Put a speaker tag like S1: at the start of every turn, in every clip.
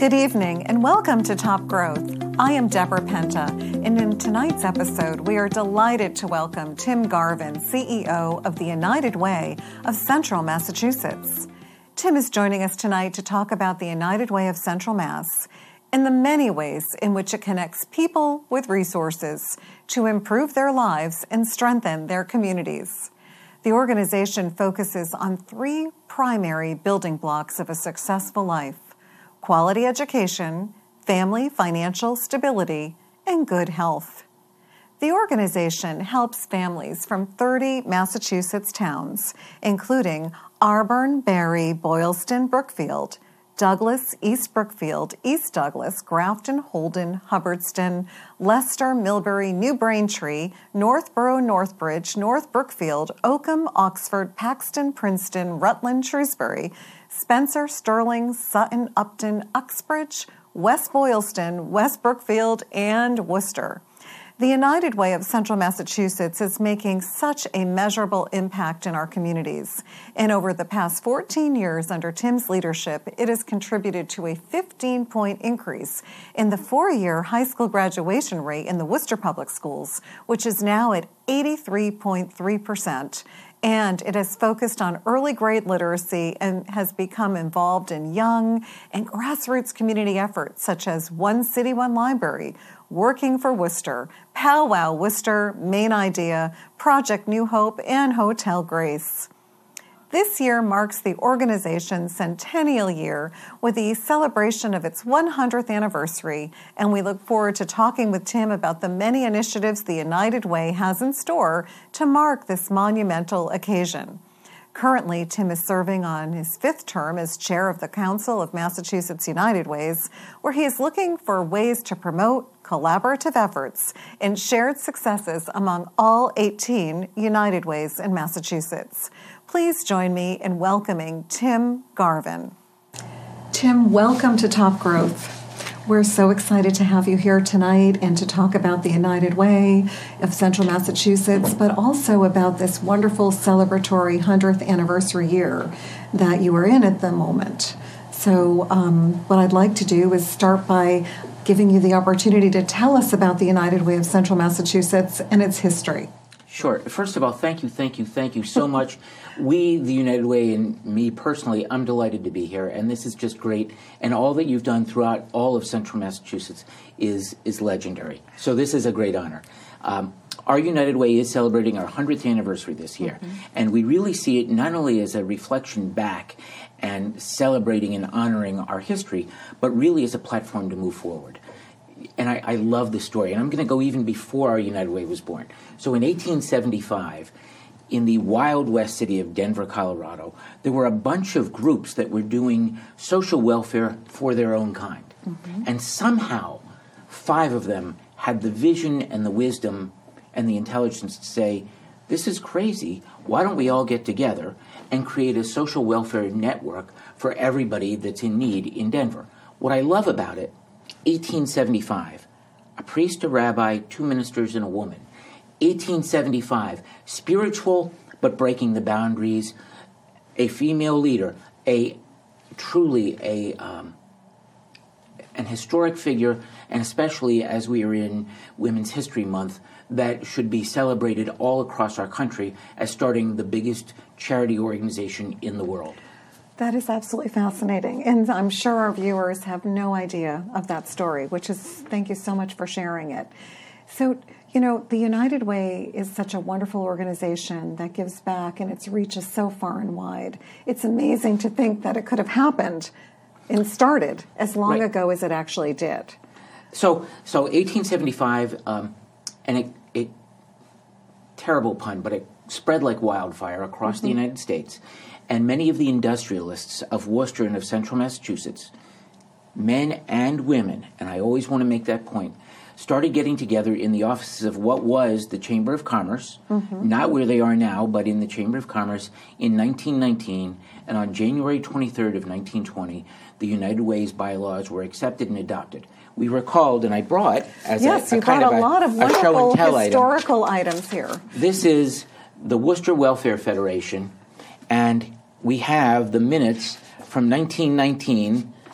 S1: Good evening and welcome to Top Growth. I am Deborah Penta, and in tonight's episode, we are delighted to welcome Tim Garvin, CEO of the United Way of Central Massachusetts. Tim is joining us tonight to talk about the United Way of Central Mass and the many ways in which it connects people with resources to improve their lives and strengthen their communities. The organization focuses on three primary building blocks of a successful life: quality education, family financial stability, and good health. The organization helps families from 30 Massachusetts towns, including Auburn, Barre, Boylston, Brookfield, Douglas, East Brookfield, East Douglas, Grafton, Holden, Hubbardston, Leicester, Millbury, New Braintree, Northborough, Northbridge, North Brookfield, Oakham, Oxford, Paxton, Princeton, Rutland, Shrewsbury, Spencer, Sterling, Sutton, Upton, Uxbridge, West Boylston, West Brookfield, and Worcester. The United Way of Central Massachusetts is making such a measurable impact in our communities. And over the past 14 years under Tim's leadership, it has contributed to a 15-point increase in the four-year high school graduation rate in the Worcester Public Schools, which is now at 83.3%. And it has focused on early grade literacy and has become involved in young and grassroots community efforts such as One City, One Library, Working for Worcester, Powwow Worcester, Main Idea, Project New Hope, and Hotel Grace. This year marks the organization's centennial year with the celebration of its 100th anniversary, and we look forward to talking with Tim about the many initiatives the United Way has in store to mark this monumental occasion. Currently, Tim is serving on his fifth term as chair of the Council of Massachusetts United Ways, where he is looking for ways to promote collaborative efforts and shared successes among all 18 United Ways in Massachusetts. Please join me in welcoming Tim Garvin. Tim, welcome to Top Growth. We're so excited to have you here tonight and to talk about the United Way of Central Massachusetts, but also about this wonderful celebratory 100th anniversary year that you are in at the moment. So what I'd like to do is start by giving you the opportunity to tell us about the United Way of Central Massachusetts and its history.
S2: Sure. First of all, thank you so much. We, the United Way, and me personally, I'm delighted to be here, and this is just great. And all that you've done throughout all of Central Massachusetts is legendary. So this is a great honor. Our United Way is celebrating our 100th anniversary this year, and we really see it not only as a reflection back and celebrating and honoring our history, but really as a platform to move forward. And I love the story, and I'm going to go even before our United Way was born. So in 1875, in the Wild West city of Denver, Colorado, there were a bunch of groups that were doing social welfare for their own kind. And somehow, 5 of them had the vision and the wisdom and the intelligence to say, this is crazy, why don't we all get together and create a social welfare network for everybody that's in need in Denver? What I love about it, 1875, a priest, a rabbi, 2 ministers, and a woman. 1875, spiritual but breaking the boundaries, a female leader, truly an historic figure, and especially as we are in Women's History Month, that should be celebrated all across our country as starting the biggest charity organization in the world.
S1: That is absolutely fascinating, and I'm sure our viewers have no idea of that story, thank you so much for sharing it. So, the United Way is such a wonderful organization that gives back, and its reach is so far and wide. It's amazing to think that it could have happened and started as long ago as it actually did.
S2: So 1875, and it terrible pun, but it spread like wildfire across the United States. And many of the industrialists of Worcester and of Central Massachusetts, men and women, and I always want to make that point, started getting together in the offices of what was the Chamber of Commerce, not where they are now, but in the Chamber of Commerce in 1919. And on January 23rd of 1920, the United Way's bylaws were accepted and adopted. We were called, and I brought, as
S1: you
S2: kind
S1: brought
S2: of
S1: a lot of
S2: a show and tell
S1: historical items here.
S2: This is the Worcester Welfare Federation, and we have the minutes from 1919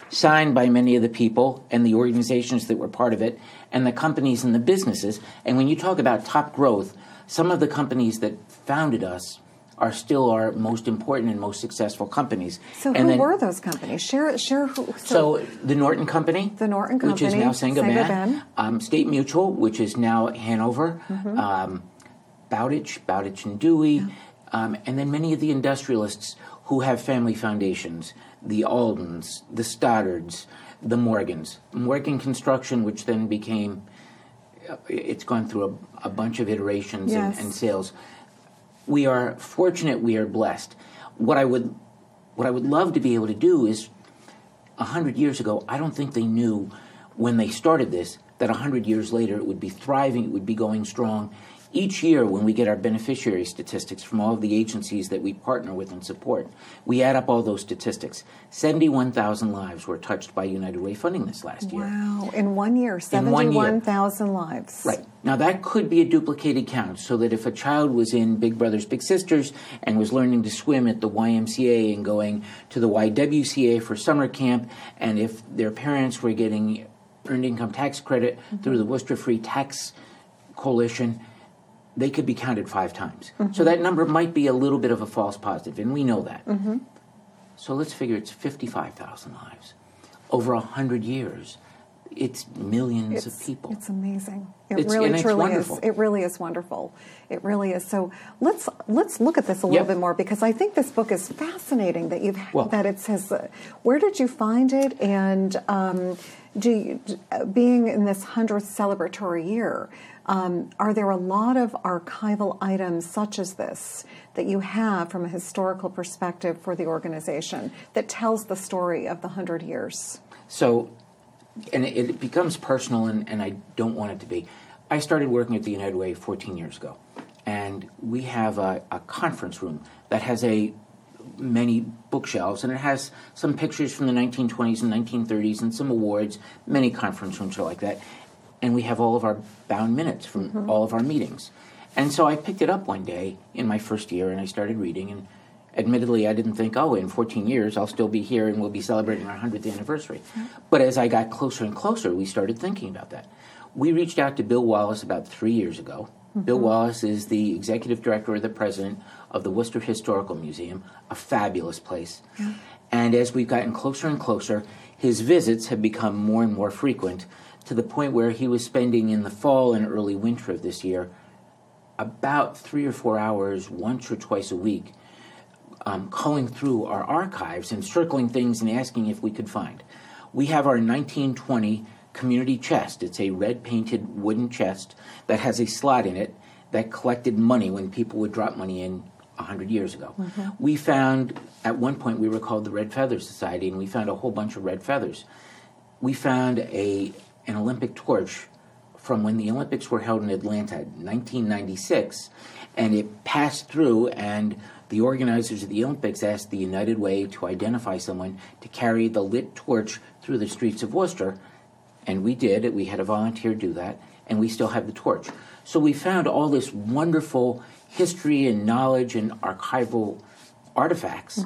S2: signed by many of the people and the organizations that were part of it, and the companies and the businesses. And when you talk about top growth, some of the companies that founded us are still our most important and most successful companies.
S1: So who were those companies? Share who.
S2: So the Norton Company.
S1: The Norton Company.
S2: Which is now Saint-Gobain. State Mutual, which is now Hanover. Bowditch and Dewey. And then many of the industrialists who have family foundations. The Aldens, the Stoddards, the Morgans. Morgan Construction, which then became, it's gone through a bunch of iterations and sales. We are fortunate, we are blessed. What I would love to be able to do is, 100 years ago, I don't think they knew when they started this that 100 years later it would be thriving, it would be going strong. Each year when we get our beneficiary statistics from all of the agencies that we partner with and support, we add up all those statistics. 71,000 lives were touched by United Way funding this last year.
S1: Wow. In 1 year, 71,000 lives.
S2: Right. Now that could be a duplicated count, so that if a child was in Big Brothers Big Sisters and was learning to swim at the YMCA and going to the YWCA for summer camp, and if their parents were getting earned income tax credit through the Worcester Free Tax Coalition, they could be counted 5 times. So that number might be a little bit of a false positive, and we know that. So let's figure it's 55,000 lives. Over 100 years, it's millions of people.
S1: It's amazing. It really, truly is. It really is wonderful. It really is. So let's look at this a little bit more, because I think this book is fascinating. That it says, where did you find it? And being in this 100th celebratory year, are there a lot of archival items such as this that you have from a historical perspective for the organization that tells the story of the 100 years?
S2: So, and it becomes personal, and I don't want it to be. I started working at the United Way 14 years ago, and we have a conference room that has many bookshelves, and it has some pictures from the 1920s and 1930s and some awards. Many conference rooms are like that. And we have all of our bound minutes from all of our meetings. And so I picked it up one day in my first year, and I started reading. And admittedly, I didn't think, in 14 years, I'll still be here and we'll be celebrating our 100th anniversary. But as I got closer and closer, we started thinking about that. We reached out to Bill Wallace about 3 years ago. Bill Wallace is the executive director or the president of the Worcester Historical Museum, a fabulous place. And as we've gotten closer and closer, his visits have become more and more frequent, to the point where he was spending in the fall and early winter of this year about 3 or 4 hours once or twice a week, culling through our archives and circling things and asking if we could find. We have our 1920 community chest. It's a red-painted wooden chest that has a slot in it that collected money when people would drop money in 100 years ago. We found, at one point we were called the Red Feather Society, and we found a whole bunch of red feathers. We found an Olympic torch from when the Olympics were held in Atlanta, 1996, and it passed through, and the organizers of the Olympics asked the United Way to identify someone to carry the lit torch through the streets of Worcester, and we did. We had a volunteer do that, and we still have the torch. So we found all this wonderful history and knowledge and archival artifacts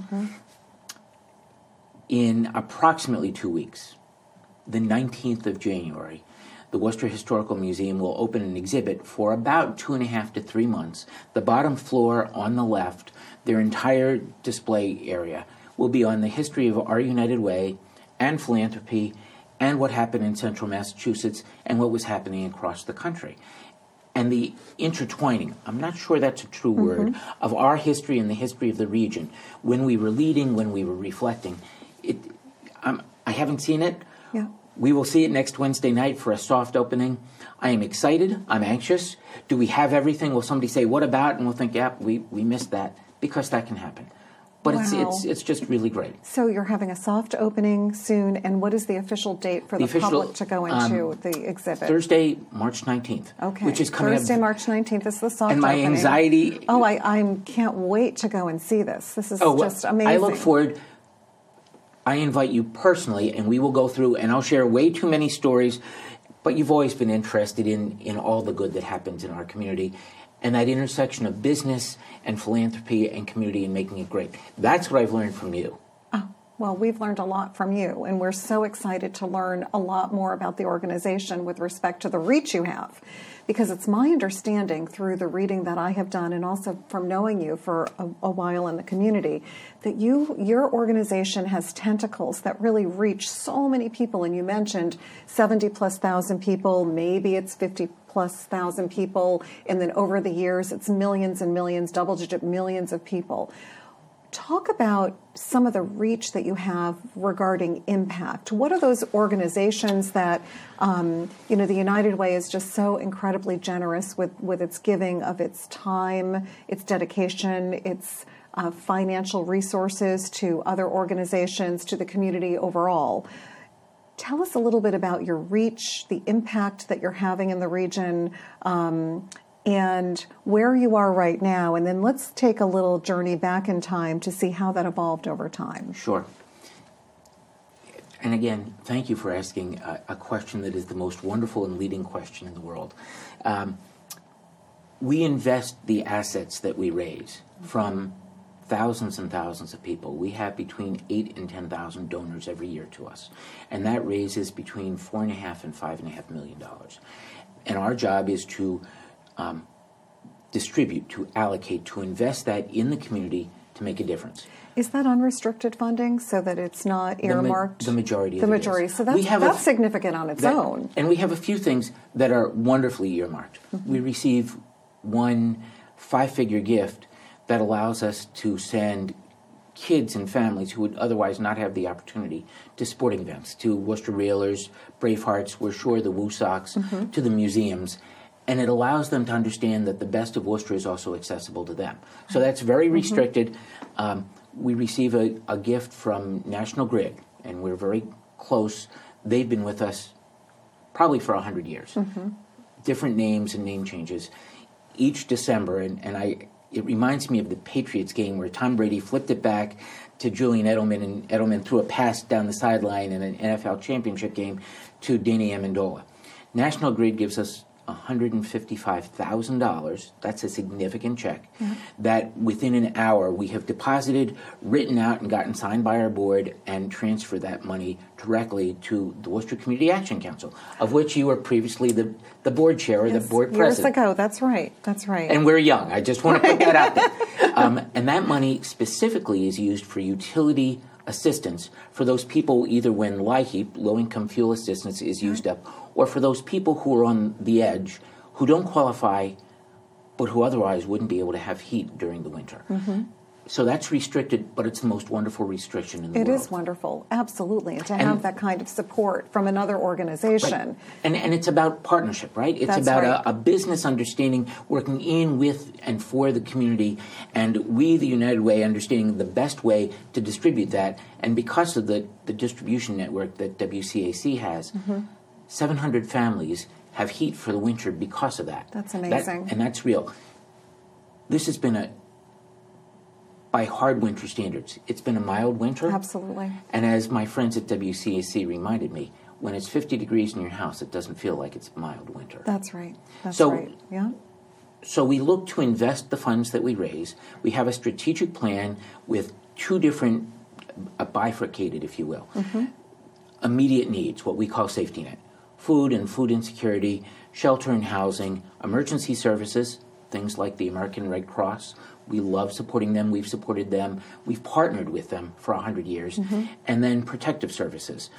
S2: in approximately 2 weeks. The 19th of January, the Worcester Historical Museum will open an exhibit for about 2.5 to 3 months. The bottom floor on the left, their entire display area, will be on the history of our United Way and philanthropy and what happened in central Massachusetts and what was happening across the country. And the intertwining, I'm not sure that's a true word, of our history and the history of the region. When we were leading, when we were reflecting. I haven't seen it. We will see it next Wednesday night for a soft opening. I am excited. I'm anxious. Do we have everything? Will somebody say, what about? And we'll think, we missed that, because that can happen. But it's just really great.
S1: So you're having a soft opening soon, and what is the official date for the public to go into the exhibit?
S2: Thursday, March 19th.
S1: Okay.
S2: Which is coming
S1: Thursday,
S2: up.
S1: March 19th is the soft
S2: opening. And my anxiety...
S1: Oh, I can't wait to go and see this. This is just amazing.
S2: I look forward... I invite you personally, and we will go through, and I'll share way too many stories, but you've always been interested in all the good that happens in our community, and that intersection of business and philanthropy and community and making it great. That's what I've learned from you.
S1: Oh, Well, we've learned a lot from you, and we're so excited to learn a lot more about the organization with respect to the reach you have. Because it's my understanding through the reading that I have done and also from knowing you for a while in the community that your organization has tentacles that really reach so many people. And you mentioned 70,000+ people, maybe it's 50,000+ people, and then over the years it's millions and millions, double-digit millions of people. Talk about some of the reach that you have regarding impact. What are those organizations that, the United Way is just so incredibly generous with its giving of its time, its dedication, its financial resources to other organizations, to the community overall. Tell us a little bit about your reach, the impact that you're having in the region, and where you are right now, and then let's take a little journey back in time to see how that evolved over time.
S2: Sure. And again, thank you for asking a question that is the most wonderful and leading question in the world. We invest the assets that we raise from thousands and thousands of people. We have between 8,000 and 10,000 donors every year to us, and that raises between $4.5 and $5.5 million. And our job is to distribute, to allocate, to invest that in the community to make a difference.
S1: Is that unrestricted funding so that it's not earmarked?
S2: The majority of
S1: it is. The majority. So that's significant on its own.
S2: And we have a few things that are wonderfully earmarked. Mm-hmm. We receive one 5-figure gift that allows us to send kids and families who would otherwise not have the opportunity to sporting events, to Worcester Railers, Bravehearts, We're Sure, the Woo Sox, mm-hmm. to the museums. And it allows them to understand that the best of Worcester is also accessible to them. So that's very restricted. Mm-hmm. We receive a gift from National Grid, and we're very close. They've been with us probably for 100 years. Mm-hmm. Different names and name changes. Each December, it reminds me of the Patriots game where Tom Brady flipped it back to Julian Edelman, and Edelman threw a pass down the sideline in an NFL championship game to Danny Amendola. National Grid gives us $155,000, that's a significant check, mm-hmm. that within an hour we have deposited, written out, and gotten signed by our board and transferred that money directly to the Worcester Community Action Council, of which you were previously the board chair or the board president.
S1: Years ago, that's right.
S2: And we're young, I just want to put that out there. And that money specifically is used for utility assistance for those people, either when LIHEAP, low-income fuel assistance, is used up, or for those people who are on the edge, who don't qualify, but who otherwise wouldn't be able to have heat during the winter. Mm-hmm. So that's restricted, but it's the most wonderful restriction in the world.
S1: It is wonderful, absolutely, and to have that kind of support from another organization.
S2: Right. And it's about partnership, right? It's
S1: that's
S2: about
S1: right.
S2: a business understanding, working in, with, and for the community, and we, the United Way, understanding the best way to distribute that. And because of the distribution network that WCAC has, mm-hmm. 700 families have heat for the winter because of that.
S1: That's amazing.
S2: And that's real. This has been by hard winter standards, it's been a mild winter.
S1: Absolutely.
S2: And as my friends at WCAC reminded me, when it's 50 degrees in your house, it doesn't feel like it's mild winter.
S1: That's right. That's right. Yeah.
S2: So we look to invest the funds that we raise. We have a strategic plan with two different, bifurcated, if you will, mm-hmm. immediate needs, what we call safety net. Food and food insecurity, shelter and housing, emergency services, things like the American Red Cross. We love supporting them. We've supported them. We've partnered with them for 100 years. Mm-hmm. And then protective services,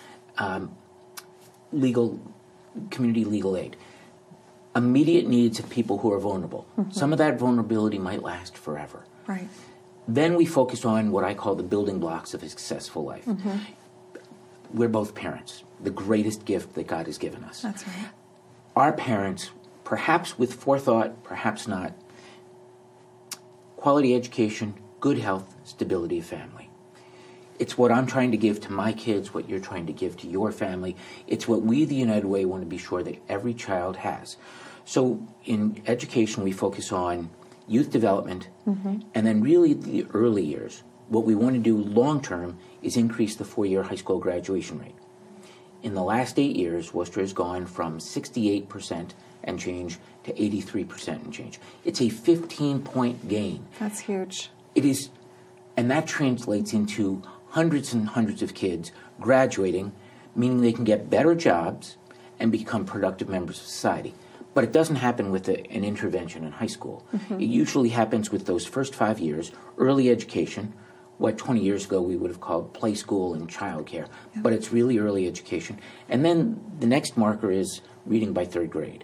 S2: community legal aid. Immediate needs of people who are vulnerable. Mm-hmm. Some of that vulnerability might last forever.
S1: Right.
S2: Then we focus on what I call the building blocks of a successful life. Mm-hmm. We're both parents, the greatest gift that God has given us.
S1: That's right.
S2: Our parents, perhaps with forethought, perhaps not, quality education, good health, stability of family. It's what I'm trying to give to my kids, what you're trying to give to your family. It's what we, the United Way, want to be sure that every child has. So in education, we focus on youth development, mm-hmm. and then really the early years. What we want to do long-term is increase the 4-year high school graduation rate. In the last 8 years, Worcester has gone from 68% and change to 83% and change. It's a 15-point gain.
S1: That's huge.
S2: It is, and that translates into hundreds and hundreds of kids graduating, meaning they can get better jobs and become productive members of society. But it doesn't happen with an intervention in high school. It usually happens with those first 5 years, early education, what 20 years ago we would have called play school and childcare, but it's really early education. And then the next marker is reading by third grade.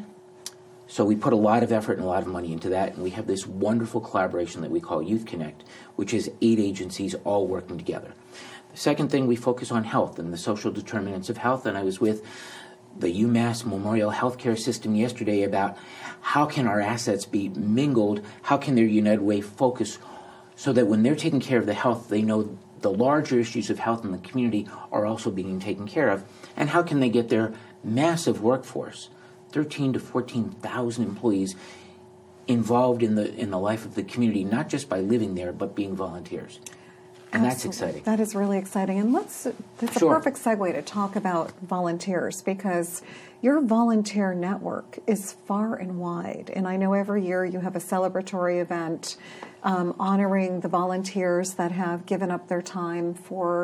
S2: So we put a lot of effort and a lot of money into that, and we have this wonderful collaboration that we call Youth Connect, which is 8 agencies all working together. The second thing, we focus on health and the social determinants of health, and I was with the UMass Memorial Healthcare System yesterday about how can our assets be mingled, how can their United Way focus so that when they're taking care of the health, they know the larger issues of health in the community are also being taken care of, and how can they get their massive workforce, 13 to 14,000 employees, involved in the life of the community, not just by living there, but being volunteers. And that's exciting.
S1: That is really exciting. And that's a perfect segue to talk about volunteers, because your volunteer network is far and wide. And I know every year you have a celebratory event honoring the volunteers that have given up their time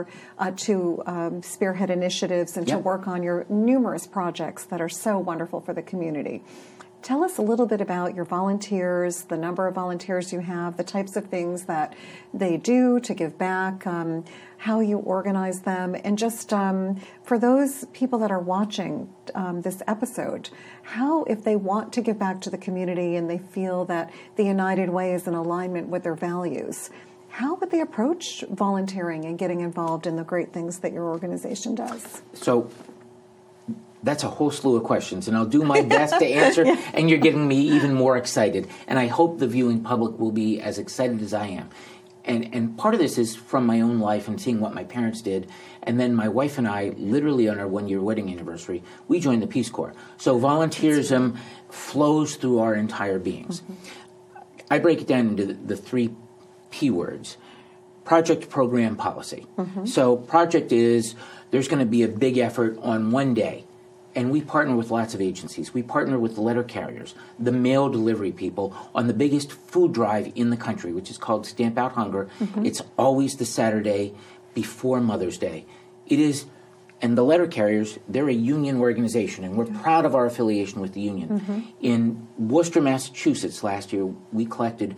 S1: to spearhead initiatives and to work on your numerous projects that are so wonderful for the community. Tell us a little bit about your volunteers, the number of volunteers you have, the types of things that they do to give back, how you organize them, and just for those people that are watching this episode, how, if they want to give back to the community and they feel that the United Way is in alignment with their values, how would they approach volunteering and getting involved in the great things that your organization does?
S2: So that's a whole slew of questions, and I'll do my best to answer, and you're getting me even more excited. And I hope the viewing public will be as excited as I am. And part of this is from my own life and seeing what my parents did. And then my wife and I, literally on our 1-year wedding anniversary, we joined the Peace Corps. So volunteerism flows through our entire beings. I break it down into the 3 P words: project, program, policy. So project is there's going to be a big effort on one day. And we partner with lots of agencies. We partner with the letter carriers, the mail delivery people on the biggest food drive in the country, which is called Stamp Out Hunger. It's always the Saturday before Mother's Day. It is, and the letter carriers, they're a union organization, and we're proud of our affiliation with the union. In Worcester, Massachusetts last year, we collected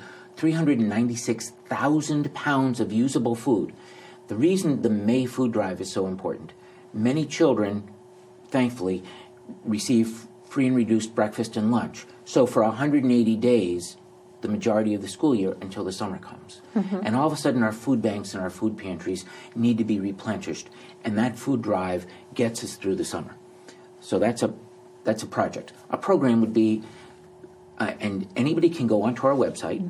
S2: 396,000 pounds of usable food. The reason the May food drive is so important, many children, thankfully, receive free and reduced breakfast and lunch. So for 180 days, the majority of the school year until the summer comes. And all of a sudden our food banks and our food pantries need to be replenished, and that food drive gets us through the summer. So that's a project. A program would be, and anybody can go onto our website,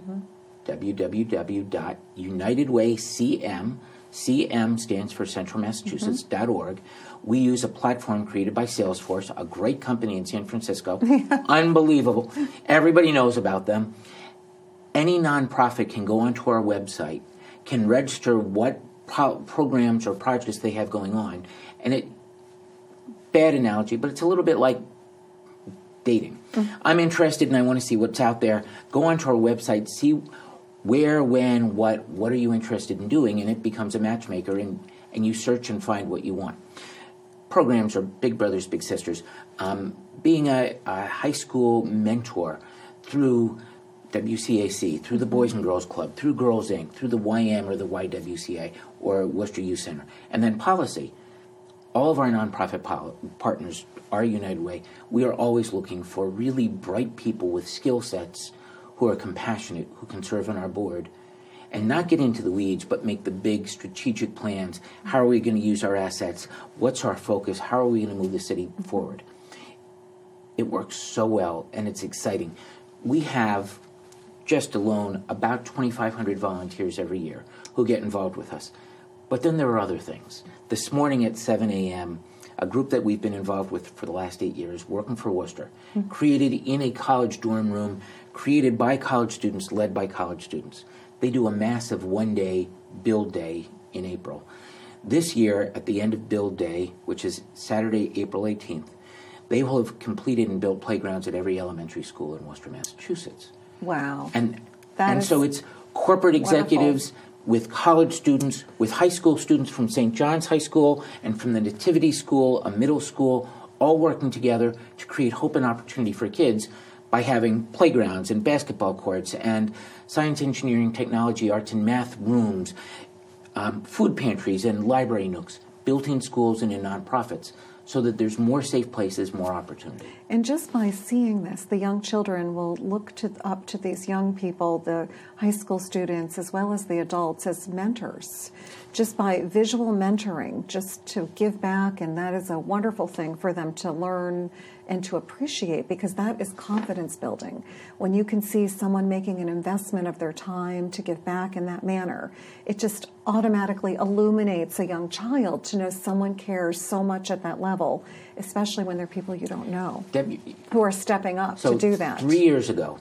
S2: www.unitedwaycm, CM stands for Central Massachusetts.org. We use a platform created by Salesforce, a great company in San Francisco. Unbelievable. Everybody knows about them. Any nonprofit can go onto our website, can register what programs or projects they have going on. And bad analogy, but it's a little bit like dating. I'm interested and I want to see what's out there. Go onto our website, see where, when, what are you interested in doing, and it becomes a matchmaker, and you search and find what you want. Programs are big brothers, big sisters. Being a high school mentor through WCAC, through the Boys and Girls Club, through Girls Inc., through the YM or the YWCA or Worcester Youth Center. And then policy. All of our nonprofit partners, our United Way, we are always looking for really bright people with skill sets who are compassionate, who can serve on our board, and not get into the weeds, but make the big strategic plans. How are we going to use our assets? What's our focus? How are we going to move the city forward? It works so well, and it's exciting. We have, just alone, about 2,500 volunteers every year who get involved with us. But then there are other things. This morning at 7 a.m., a group that we've been involved with for the last 8 years, working for Worcester, created in a college dorm room, created by college students, led by college students. They do a massive one-day build day in April. This year, at the end of build day, which is Saturday, April 18th, they will have completed and built playgrounds at every elementary school in Worcester, Massachusetts.
S1: Wow.
S2: And so it's corporate executives, with college students, with high school students from St. John's High School and from the Nativity School, a middle school, all working together to create hope and opportunity for kids by having playgrounds and basketball courts and science, engineering, technology, arts, and math rooms, food pantries and library nooks, built in schools and in nonprofits, so that there's more safe places, more opportunity.
S1: And just by seeing this, the young children will look up to these young people, the high school students as well as the adults, as mentors. Just by visual mentoring, just to give back, and that is a wonderful thing for them to learn and to appreciate, because that is confidence building. When you can see someone making an investment of their time to give back in that manner, it just automatically illuminates a young child to know someone cares so much at that level, especially when they're people you don't know, who are stepping up to do that.
S2: 3 years ago,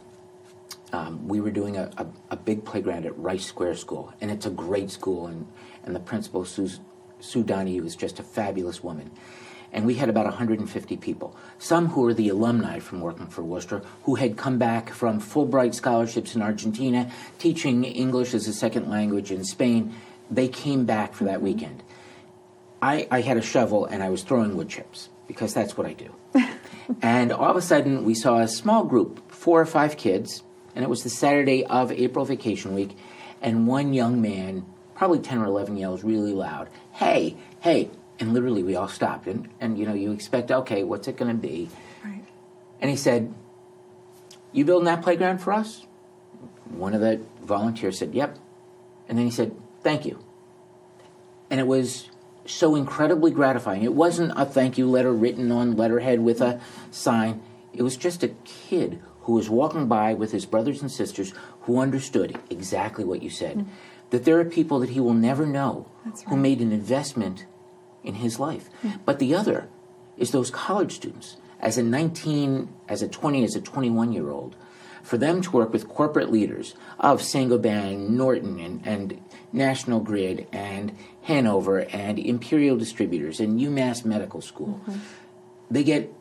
S2: we were doing a big playground at Rice Square School, and it's a great school, and the principal, Sue Donahue, is just a fabulous woman. And we had about 150 people, some who were the alumni from working for Worcester, who had come back from Fulbright scholarships in Argentina, teaching English as a second language in Spain. They came back for that weekend. I had a shovel, and I was throwing wood chips, because that's what I do. And all of a sudden, we saw a small group, 4 or 5 kids, and it was the Saturday of April vacation week, and one young man, probably 10 or 11, yells really loud, "Hey, hey." And literally we all stopped. And you know, you expect, okay, what's it going to be?
S1: Right.
S2: And he said, "You building that playground for us?" One of the volunteers said, "Yep." And then he said, "Thank you." And it was so incredibly gratifying. It wasn't a thank you letter written on letterhead with a sign. It was just a kid who was walking by with his brothers and sisters who understood exactly what you said. That there are people that he will never know who made an investment in his life. But the other is those college students, as a 19, as a 20, as a 21-year-old, for them to work with corporate leaders of Saint-Gobain, Norton, and National Grid, and Hanover, and Imperial Distributors, and UMass Medical School. They get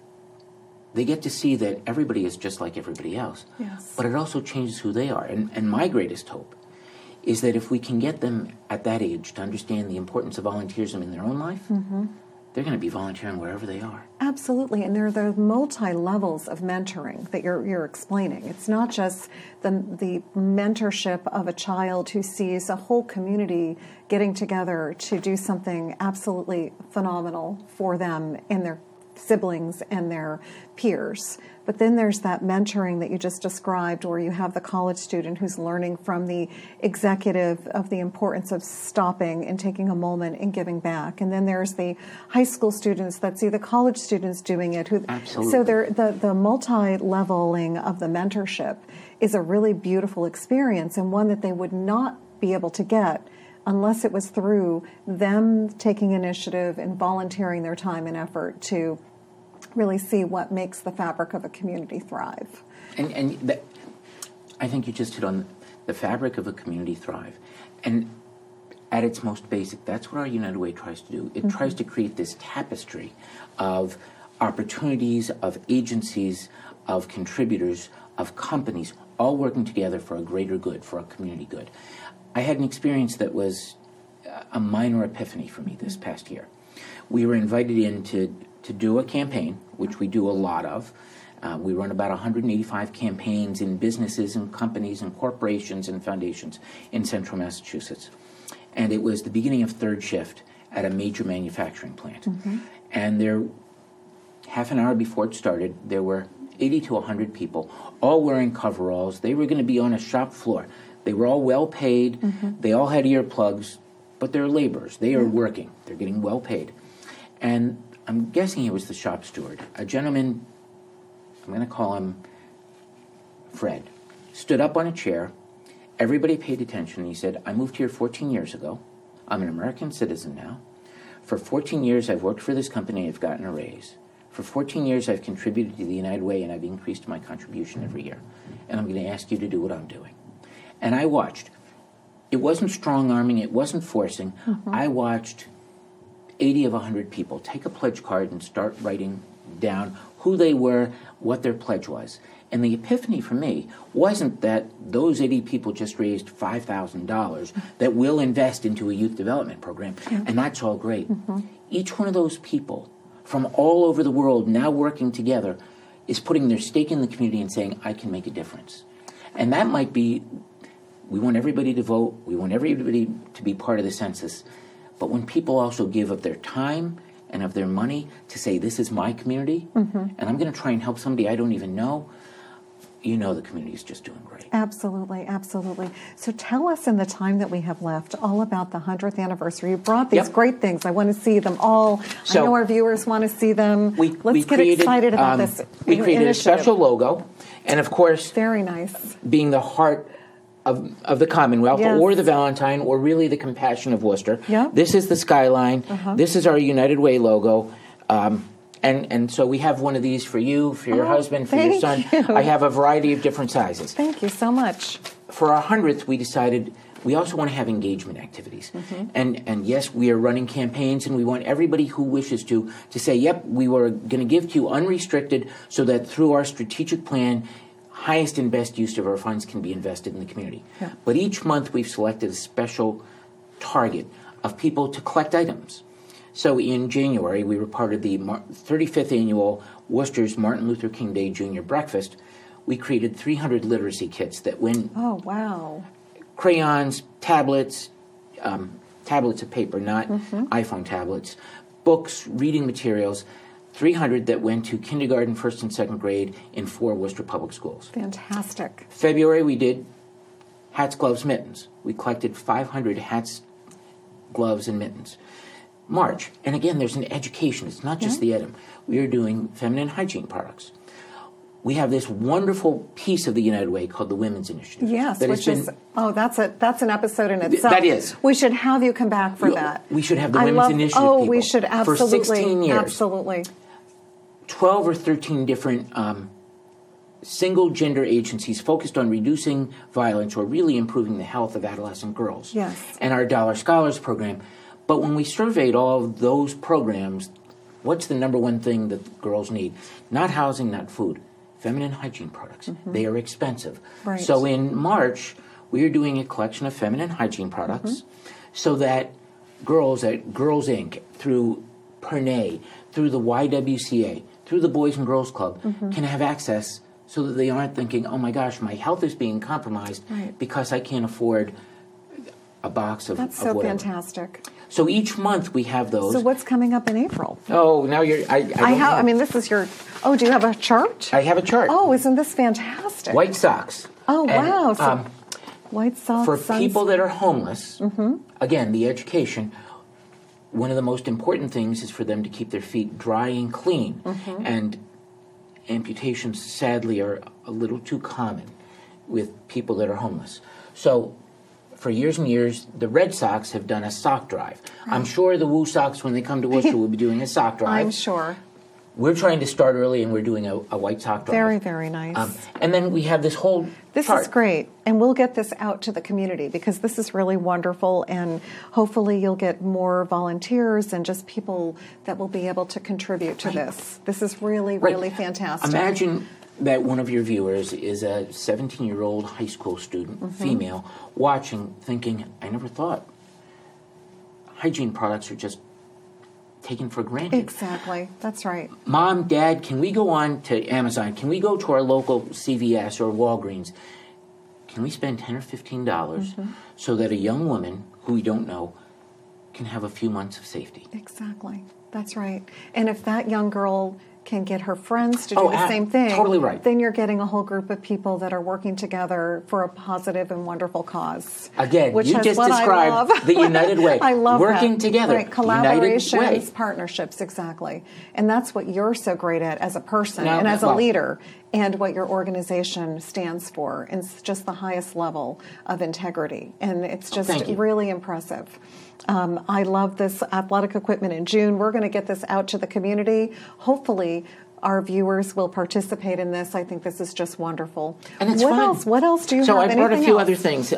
S2: to see that everybody is just like everybody else.
S1: Yes.
S2: But it also changes who they are. And my greatest hope is that if we can get them at that age to understand the importance of volunteerism in their own life, they're going to be volunteering wherever they are.
S1: Absolutely, and there are the multi-levels of mentoring that you're explaining. It's not just the mentorship of a child who sees a whole community getting together to do something absolutely phenomenal for them and their siblings and their peers. But then there's that mentoring that you just described, where you have the college student who's learning from the executive of the importance of stopping and taking a moment and giving back. And then there's the high school students that see the college students doing it.
S2: Absolutely.
S1: So the multi-leveling of the mentorship is a really beautiful experience, and one that they would not be able to get unless it was through them taking initiative and volunteering their time and effort to really see what makes the fabric of a community thrive.
S2: And I think you just hit on the fabric of a community thrive. And at its most basic, that's what our United Way tries to do. It tries to create this tapestry of opportunities, of agencies, of contributors, of companies, all working together for a greater good, for a community good. I had an experience that was a minor epiphany for me this past year. We were invited in to do a campaign, which we do a lot of. We run about 185 campaigns in businesses and companies and corporations and foundations in central Massachusetts. And it was the beginning of third shift at a major manufacturing plant. And there, half an hour before it started, there were 80 to 100 people, all wearing coveralls. They were going to be on a shop floor. They were all well paid. They all had earplugs, but they're laborers. They are working. They're getting well paid. And I'm guessing he was the shop steward. A gentleman, I'm going to call him Fred, stood up on a chair. Everybody paid attention. He said, "I moved here 14 years ago. I'm an American citizen now. For 14 years, I've worked for this company and I've gotten a raise. For 14 years, I've contributed to the United Way and I've increased my contribution every year. And I'm going to ask you to do what I'm doing." And I watched. It wasn't strong-arming. It wasn't forcing. I watched 80 of 100 people take a pledge card and start writing down who they were, what their pledge was. And the epiphany for me wasn't that those 80 people just raised $5,000 that we'll invest into a youth development program, and that's all great. Each one of those people from all over the world now working together is putting their stake in the community and saying, I can make a difference. And that might be, we want everybody to vote, we want everybody to be part of the census, but when people also give of their time and of their money to say, this is my community, and I'm going to try and help somebody I don't even know, you know the community is just doing great.
S1: Absolutely, absolutely. So tell us in the time that we have left all about the 100th anniversary. You brought these great things. I want to see them all. So I know our viewers want to see them. Let's get excited about this
S2: We created
S1: initiative.
S2: A special logo, and of course,
S1: very nice,
S2: being the heart of the Commonwealth, or the Valentine, or really the compassion of Worcester. This is the skyline. This is our United Way logo. And so we have one of these for you, for your husband, for your son. I have a variety of different sizes.
S1: Thank you so much.
S2: For our 100th, we decided we also want to have engagement activities. And yes, we are running campaigns, and we want everybody who wishes to say, yep, we were going to give to you unrestricted so that through our strategic plan, highest and best use of our funds can be invested in the community. But each month we've selected a special target of people to collect items. So in January, we were part of the 35th annual Worcester's Martin Luther King Day Junior Breakfast. We created 300 literacy kits that win crayons, tablets, tablets of paper, not iPhone tablets, books, reading materials, 300 that went to kindergarten, first and second grade in 4 Worcester public schools.
S1: Fantastic.
S2: February, we did hats, gloves, mittens. We collected 500 hats, gloves, and mittens. March, and again, there's an education. It's not just the item. We are doing feminine hygiene products. We have this wonderful piece of the United Way called the Women's Initiative.
S1: Yes, which is that's an episode in itself.
S2: That is.
S1: We should have you come back for that.
S2: We should have the Women's Initiative people.
S1: We should absolutely.
S2: For 16 years.
S1: Absolutely.
S2: 12 or 13 different single-gender agencies focused on reducing violence or really improving the health of adolescent girls.
S1: Yes.
S2: And our Dollar Scholars program. But when we surveyed all of those programs, what's the number one thing that girls need? Not housing, not food. Feminine hygiene products. They are expensive.
S1: Right.
S2: So in March, we are doing a collection of feminine hygiene products so that girls at Girls Inc., through Pernay, through the YWCA, through the Boys and Girls Club, can have access so that they aren't thinking, oh my gosh, my health is being compromised because I can't afford a box of
S1: That's so
S2: whatever.
S1: Fantastic.
S2: So each month we have those.
S1: So what's coming up in April?
S2: Oh, now you're... I
S1: mean, this is your... Oh, do you have a chart?
S2: I have a chart.
S1: Oh, isn't this fantastic?
S2: White socks.
S1: Oh, wow. So white socks.
S2: For people that are homeless, again, the education, one of the most important things is for them to keep their feet dry and clean. And amputations, sadly, are a little too common with people that are homeless. So for years and years, the Red Sox have done a sock drive. I'm sure the Woo Sox, when they come to Worcester, will be doing a sock drive.
S1: I'm sure.
S2: We're trying to start early, and we're doing a white sock drive.
S1: Very, very nice.
S2: And then we have this whole chart.
S1: Is great. And we'll get this out to the community because this is really wonderful, and hopefully you'll get more volunteers and just people that will be able to contribute to this. This is really, really fantastic.
S2: Imagine that one of your viewers is a 17-year-old high school student, female, watching, thinking, I never thought hygiene products are just taken for granted.
S1: Exactly. That's right.
S2: Mom, Dad, can we go on to Amazon? Can we go to our local CVS or Walgreens? Can we spend $10 or $15 so that a young woman who we don't know can have a few months of safety?
S1: Exactly. That's right. And if that young girl can get her friends to do the same thing,
S2: totally right.
S1: Then you're getting a whole group of people that are working together for a positive and wonderful cause.
S2: Again,
S1: which
S2: you
S1: is
S2: just
S1: what
S2: described the United Way.
S1: I love
S2: working
S1: that.
S2: together.
S1: Right. Collaborations,
S2: United Way.
S1: partnerships, exactly. And that's what you're so great at as a person and as a leader, and what your organization stands for. It's just the highest level of integrity. And it's just really impressive. I love this athletic equipment in June. We're going to get this out to the community. Hopefully, our viewers will participate in this. I think this is just wonderful.
S2: And it's
S1: fun. What else do you have?
S2: So I brought a few
S1: else?
S2: other things.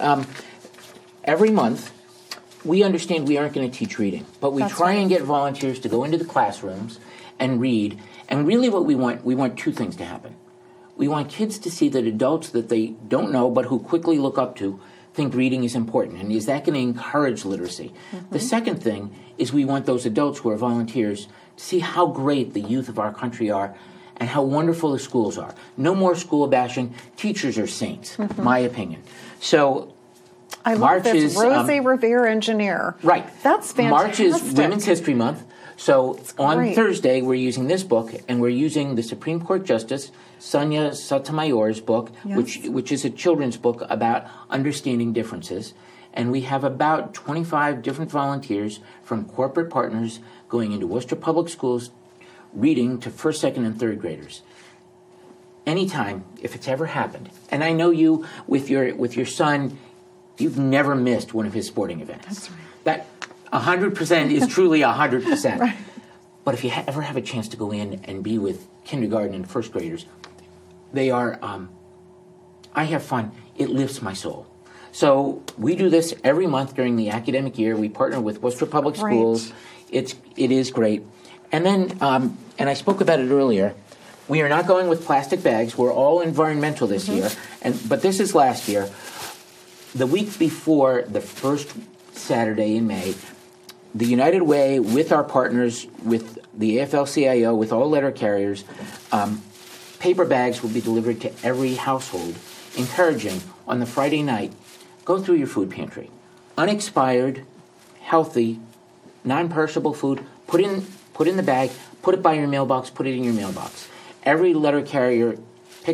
S2: Every month, we understand we aren't going to teach reading, but we try and get volunteers to go into the classrooms and read. And really what we want two things to happen. We want kids to see that adults that they don't know but who quickly look up to think reading is important. And is that going to encourage literacy? The second thing is we want those adults who are volunteers to see how great the youth of our country are and how wonderful the schools are. No more school bashing. Teachers are saints, my opinion. So
S1: I love
S2: March
S1: this.
S2: is
S1: Rosie Revere Engineer.
S2: Right.
S1: That's fantastic.
S2: March is Women's History Month. So on
S1: great.
S2: Thursday, we're using this book, and we're using the Supreme Court Justice Sonia Sotomayor's book, which is a children's book about understanding differences. And we have about 25 different volunteers from corporate partners going into Worcester Public Schools reading to first, second, and third graders. Anytime, if it's ever happened, and I know you with your son, you've never missed one of his sporting events.
S1: That's right.
S2: That 100% is truly 100%.
S1: Right.
S2: But if you ever have a chance to go in and be with kindergarten and first graders, they are, I have fun. It lifts my soul. So we do this every month during the academic year. We partner with Worcester Public Schools. It is great. And then, and I spoke about it earlier, we are not going with plastic bags. We're all environmental this year. But this is last year. The week before the first Saturday in May, the United Way, with our partners, with the AFL-CIO, with all letter carriers, paper bags will be delivered to every household, encouraging on the Friday night, go through your food pantry. Unexpired, healthy, non-perishable food, put in the bag, put it by your mailbox, put it in your mailbox. Every letter carrier